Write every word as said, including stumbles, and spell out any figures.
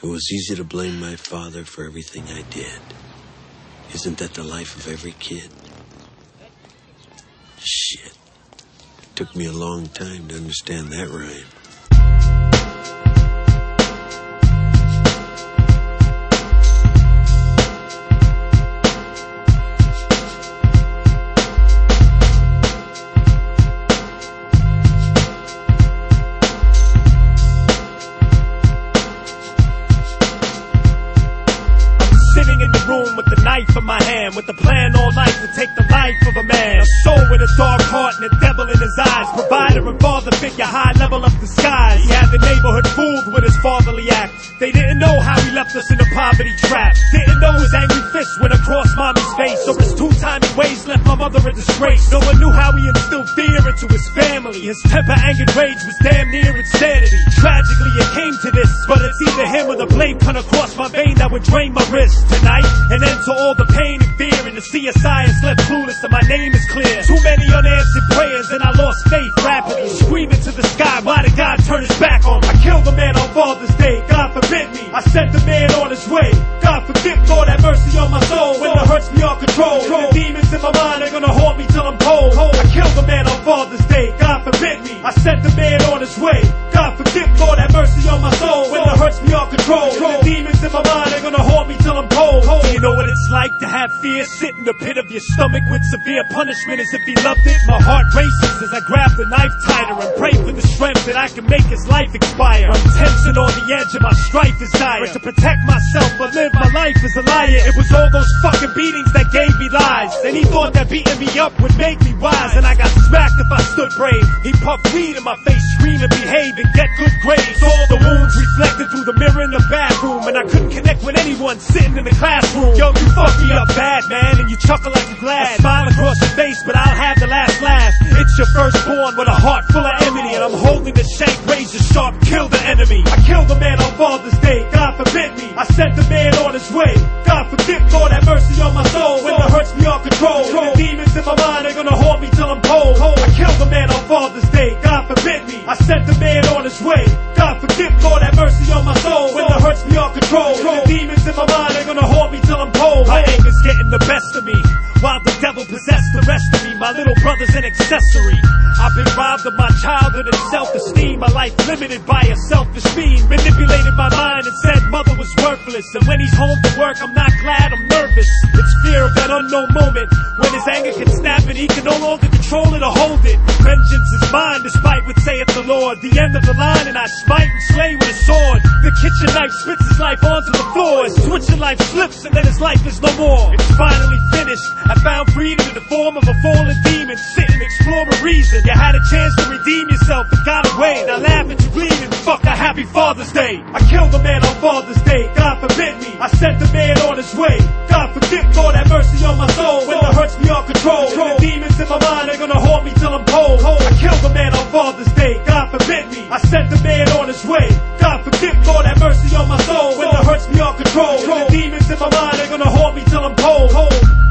It was easy to blame my father for everything I did. Isn't that the life of every kid? Shit. Took me a long time to understand that rhyme. With the knife in my hand, with the plan all night to take the life of a man. A soul with a dark heart and a devil in his eyes. Provider and father figure, high level of disguise. He had the neighborhood fooled with his fatherly act. They didn't know how he left us in a poverty trap. Didn't know his angry fist went across mommy's face, or his two-timing ways left my mother in disgrace. No one knew how he instilled fear into his family. His temper, angered rage was damn near insanity. Tragically it came to this, but it's either him or the blade cut across my vein that would drain my wrist. Tonight, an end to all the pain and fear, and the C S I is left clueless that my name is clear. Too many unanswered prayers and I lost faith rapidly, screaming to the sky, why did God turn his back on me? I killed a man on Father's Day, God forbid me. I sent the man on his way, God forbid, Lord have mercy on my soul. When the hurt's beyond control, when the demons in my mind are gonna haunt me till I'm cold. I killed a man on Father's Day, God forbid me. I sent the man on his way, God forbid, Lord have mercy on my soul. When the hurt's beyond control, when the demons in my mind are gonna haunt me till I'm cold. You know what it's like to have fear sit in the pit of your stomach with severe punishment as if he loved it. My heart races as I grab the knife tighter and pray for the strength that I can make his life expire. I'm tense and on the edge and my strife is dire. To protect myself but live my life as a liar. It was all those fucking beatings that gave me lies. And he thought that beating me up would make me wise. And I got smacked if I stood brave. He puffed weed in my face, screaming behave and get good grades. All the wounds reflected through the mirror in the bathroom, and I couldn't connect with anyone sitting in the classroom. Yo, you fucked me up bad, man, and you chuckle like you're glad. A smile across your face, but I'll have the last laugh. It's your firstborn with a heart full of enmity, and I'm holding the shank razor sharp, kill the enemy. I killed a man on Father's Day, God forbid me. I sent the man on his way, God forbid, Lord have mercy on my soul. When the hurt's beyond control, when the demons in my mind are gonna haunt me till I'm cold. I killed a man on Father's Day, God forbid me. I sent the man on his way, God forbid, Lord have mercy on my soul. When the hurt's beyond control, when the demons in my mind are gonna haunt me till I'm cold. My anger's getting the best of me, while the devil possessed the rest of me. My little brother's an accessory. I've been robbed of my childhood and self-esteem. My life limited by a selfish fiend. Manipulated my mind and said mother was worthless. And when he's home from work, I'm not glad, I'm nervous. It's fear of that unknown moment when his anger can snap and he can no longer control it or hold it. Vengeance is mine despite what saith the Lord. The end of the line and I smite and slay with a sword. The kitchen knife spits his life onto the floor. His twitching life slips and then his life is no more. It's finally finished. I found freedom in the form of a fallen demon. Sit and explore a reason. You had a chance to redeem yourself but got away. Now laugh at you bleeding. Fuck a happy Father's Day. I killed a man on Father's Day. God forbid me. I sent the man on his way. God forbid, Lord have mercy on my soul. When the hurt's beyond control, when the demons in my mind are gonna haunt me till I'm cold. I killed a man on Father's Day. God forbid me. I sent the man on his way. God forbid, Lord have mercy on my soul. When the hurt's beyond control, when the demons in my mind are gonna haunt me till I'm cold.